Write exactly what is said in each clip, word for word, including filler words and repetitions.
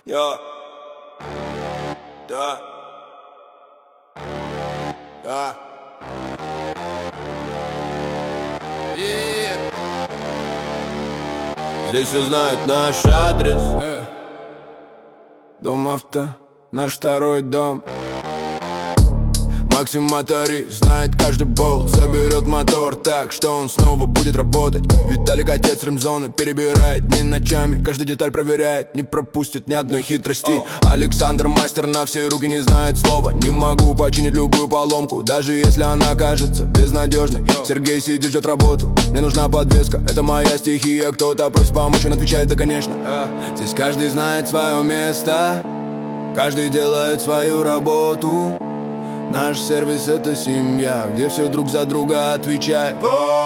Я. Да. Да. И... Здесь все знают наш адрес. э. Дом авто, наш второй дом. Максим Мотори знает каждый болт. Заберет мотор так, что он снова будет работать. Виталик отец ремзоны перебирает дни ночами. Каждый деталь проверяет, не пропустит ни одной хитрости. Александр мастер на все руки, не знает слова. Не могу починить любую поломку, даже если она кажется безнадежной. Сергей сидит, ждет работу, мне нужна подвеска. Это моя стихия, кто-то просит помочь, он отвечает: да конечно. Здесь каждый знает свое место, каждый делает свою работу. Наш сервис — это семья, где все друг за друга отвечает.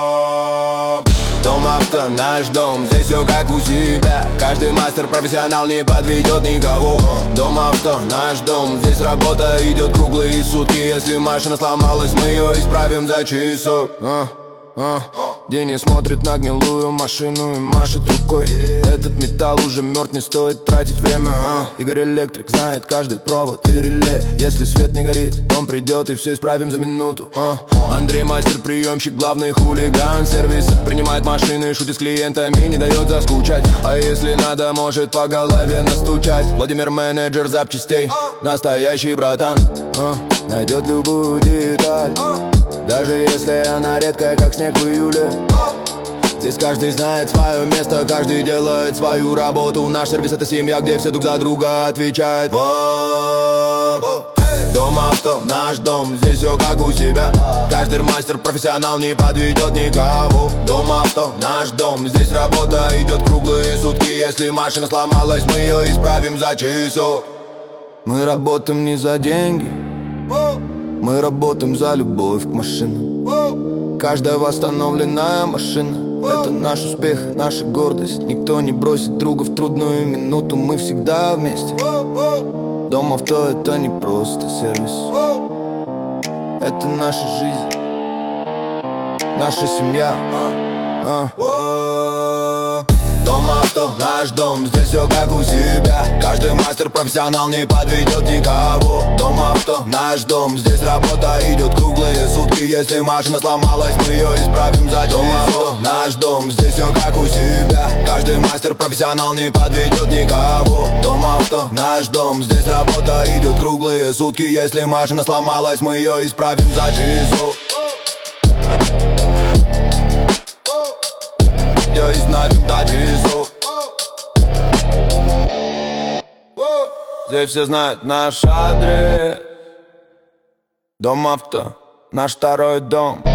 Дом авто, наш дом, здесь все как у себя. Каждый мастер профессионал, не подведет никого. Дом авто, наш дом, здесь работа идет круглые сутки. Если машина сломалась, мы ее исправим за часок. а, а. Денис смотрит на гнилую машину и машет рукой. Этот металл уже мертв, не стоит тратить время. а. Игорь электрик знает каждый провод и реле. Если свет не горит, он придет и все исправим за минуту. а. Андрей мастер приемщик, главный хулиган сервиса. Принимает машины, шутит с клиентами, не дает заскучать. А если надо, может по голове настучать. Владимир менеджер запчастей, настоящий братан. а. Найдет любую деталь, даже если она редкая, как снег в июле. Здесь каждый знает свое место, каждый делает свою работу. Наш сервис — это семья, где все друг за друга отвечают. Дом авто, наш дом, здесь все как у себя. Каждый мастер профессионал, не подведет никого. Дом авто, наш дом, здесь работа идет круглые сутки. Если машина сломалась, мы ее исправим за часок. Мы работаем не за деньги, мы работаем за любовь к машинам. Каждая восстановленная машина — это наш успех, наша гордость. Никто не бросит друга в трудную минуту, мы всегда вместе. Дом авто — это не просто сервис, это наша жизнь, наша семья. а. Дом авто, наш дом, здесь все как у себя. Каждый мастер профессионал, не подведет никого. Дом авто, наш дом, здесь работа идет круглые сутки. Если машина сломалась, мы ее исправим за часок. Дом авто, наш дом, здесь все как у себя. Каждый мастер профессионал, не подведет никого. Дом авто, наш дом, здесь работа идет круглые сутки. Если машина сломалась, мы ее исправим за часок. Я исправим за часок. Здесь все знают наш адрес. Дом авто, наш второй дом.